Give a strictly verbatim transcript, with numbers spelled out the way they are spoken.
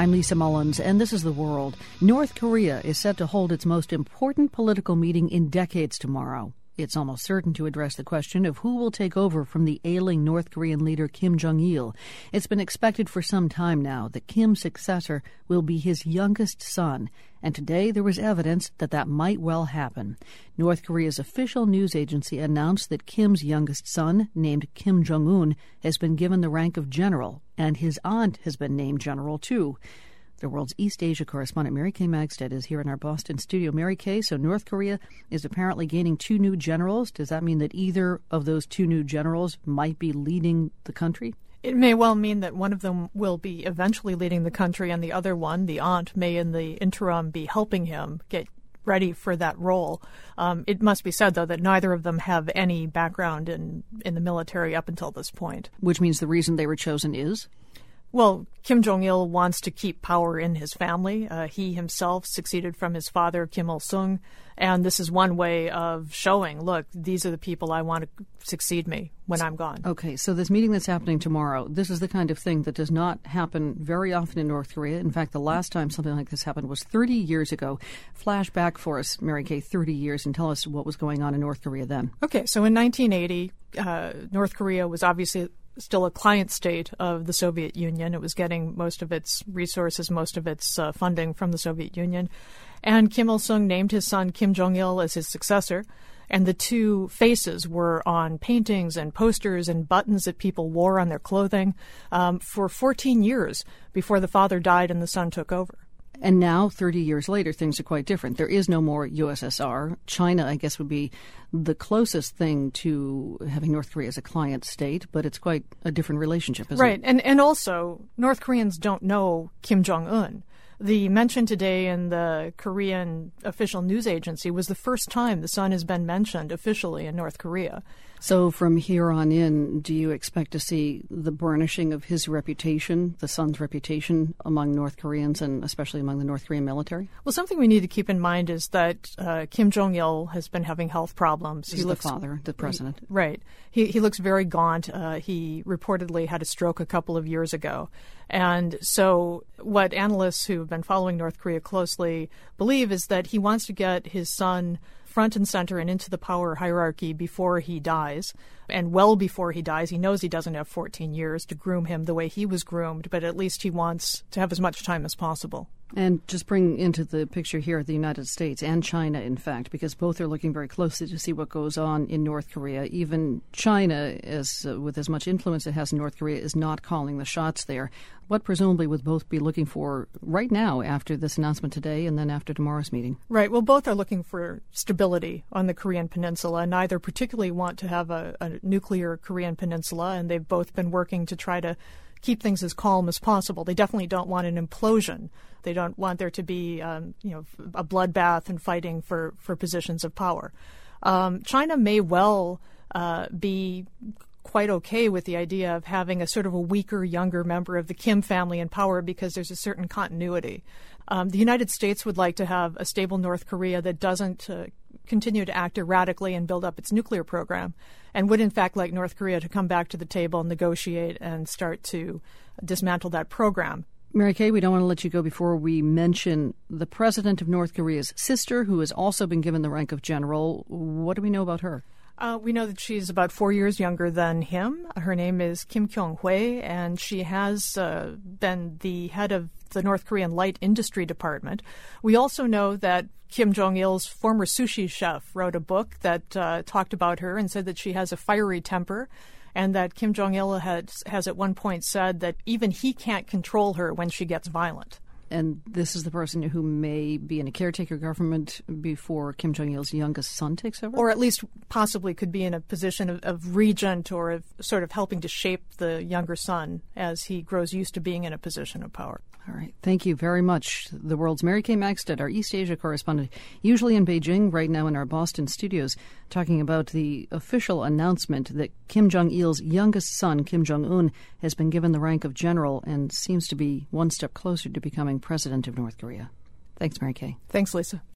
I'm Lisa Mullins, and this is The World. North Korea is set to hold its most important political meeting in decades tomorrow. It's almost certain to address the question of who will take over from the ailing North Korean leader Kim Jong-il. It's been expected for some time now that Kim's successor will be his youngest son, and today there was evidence that that might well happen. North Korea's official news agency announced that Kim's youngest son, named Kim Jong-un, has been given the rank of general, and his aunt has been named general too. The World's East Asia correspondent Mary Kay Magstead is here in our Boston studio. Mary Kay, so North Korea is apparently gaining two new generals. Does that mean that either of those two new generals might be leading the country? It may well mean that one of them will be eventually leading the country, and the other one, the aunt, may in the interim be helping him get ready for that role. Um, it must be said, though, that neither of them have any background in, in the military up until this point. Which means the reason they were chosen is? Well, Kim Jong-il wants to keep power in his family. Uh, he himself succeeded from his father, Kim Il-sung, and this is one way of showing, look, these are the people I want to succeed me when I'm gone. Okay, so this meeting that's happening tomorrow, this is the kind of thing that does not happen very often in North Korea. In fact, the last time something like this happened was thirty years ago. Flash back for us, Mary Kay, thirty years, and tell us what was going on in North Korea then. Okay, so in nineteen eighty, uh, North Korea was obviously still a client state of the Soviet Union. It was getting most of its resources, most of its uh, funding from the Soviet Union. And Kim Il-sung named his son Kim Jong-il as his successor. And the two faces were on paintings and posters and buttons that people wore on their clothing um, for fourteen years before the father died and the son took over. And now, thirty years later, things are quite different. There is no more U S S R. China, I guess, would be the closest thing to having North Korea as a client state, but it's quite a different relationship, isn't right. it? Right. And, and also, North Koreans don't know Kim Jong-un. The mention today in the Korean official news agency was the first time the son has been mentioned officially in North Korea. So from here on in, do you expect to see the burnishing of his reputation, the son's reputation, among North Koreans and especially among the North Korean military? Well, something we need to keep in mind is that uh, Kim Jong-il has been having health problems. He's he the looks, father, the president. He, right. He, he looks very gaunt. Uh, he reportedly had a stroke a couple of years ago. And so what analysts who have been following North Korea closely believe is that he wants to get his son front and center and into the power hierarchy before he dies. And well before he dies, he knows he doesn't have fourteen years to groom him the way he was groomed, but at least he wants to have as much time as possible. And just bring into the picture here the United States and China, in fact, because both are looking very closely to see what goes on in North Korea. Even China, as uh, with as much influence it has in North Korea, is not calling the shots there. What presumably would both be looking for right now after this announcement today and then after tomorrow's meeting? Right. Well, both are looking for stability on the Korean Peninsula. Neither particularly want to have a, a nuclear Korean Peninsula, and they've both been working to try to keep things as calm as possible. They definitely don't want an implosion. They don't want there to be, um, you know, a bloodbath and fighting for, for positions of power. Um, China may well uh, be quite okay with the idea of having a sort of a weaker, younger member of the Kim family in power because there's a certain continuity. Um, the United States would like to have a stable North Korea that doesn't uh, continue to act erratically and build up its nuclear program, and would in fact like North Korea to come back to the table, negotiate, and start to dismantle that program. Mary Kay, we don't want to let you go before we mention the president of North Korea's sister, who has also been given the rank of general. What do we know about her? Uh, we know that she's about four years younger than him. Her name is Kim Kyung-hwa, and she has uh, been the head of the North Korean Light Industry Department. We also know that Kim Jong-il's former sushi chef wrote a book that uh, talked about her and said that she has a fiery temper, and that Kim Jong-il had, has at one point said that even he can't control her when she gets violent. And this is the person who may be in a caretaker government before Kim Jong-il's youngest son takes over? Or at least possibly could be in a position of, of regent or of sort of helping to shape the younger son as he grows used to being in a position of power. All right. Thank you very much. The World's Mary Kay Magstead, our East Asia correspondent, usually in Beijing, right now in our Boston studios, talking about the official announcement that Kim Jong-il's youngest son, Kim Jong-un, has been given the rank of general and seems to be one step closer to becoming president of North Korea. Thanks, Mary Kay. Thanks, Lisa.